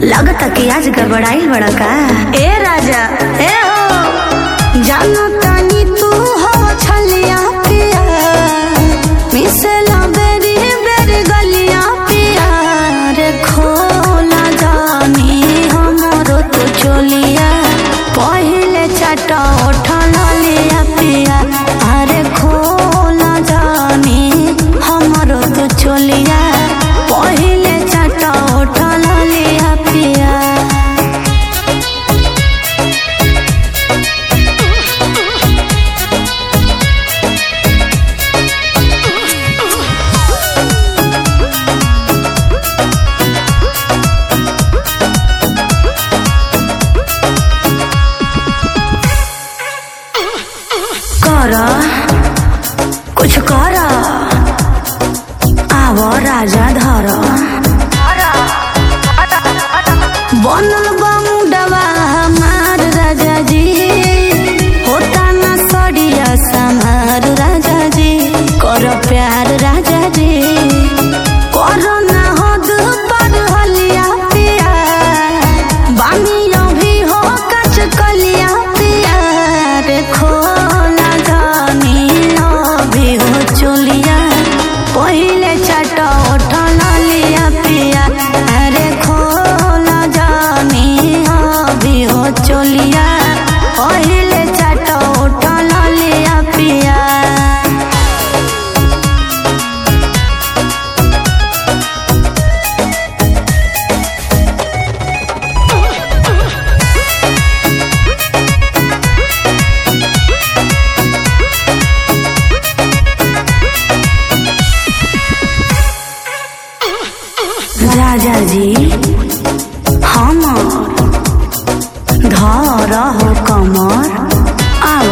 लगता कि आज गड़बड़ाइल बड़ा का। ए राजा ए हो जानो तानी तू हो छलिया पिया मिसला बेरी बेरी गलिया पिया रे खोला जानी हमरो तो चलिया पहिले चाटा उठल लिया पिया अरे खोला जानी हमरो तो चलिया पहिले चाटा उठल लिया पिया। करा कुछ करा आवो राजा धरा बनल बमुडवा हमार राजा जी होता ना सड़िया समार राजा जी कर प्यार राजा जी करो ना हद पर हलिया पिया बानियों भी हो कच कलिया पिया रे खोला जानी भी हो चलिया पहिले चाटा उठल लिया पिया अरे खोला जानी भी हो चलिया पहिले चाटा उठल लिया पिया। राजा जी हमर धर हो कमर आव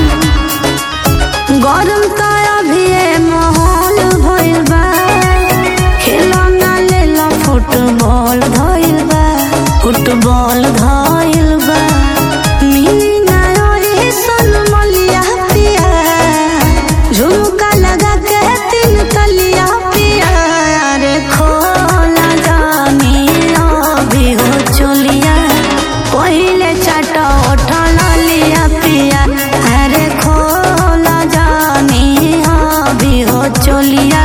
गरम तो अभी माहौल भइल बा खेलना लेला फुटबॉल धइल बा फुटबॉल धइल बा मिली ना रे सन मलिया पिया झुमका लगा के तीन तलिया पिया रे खोला जानी भी हो चलिया पहिले चाटा उठल लिया पिया अरे खोला जानी भी हो चलिया।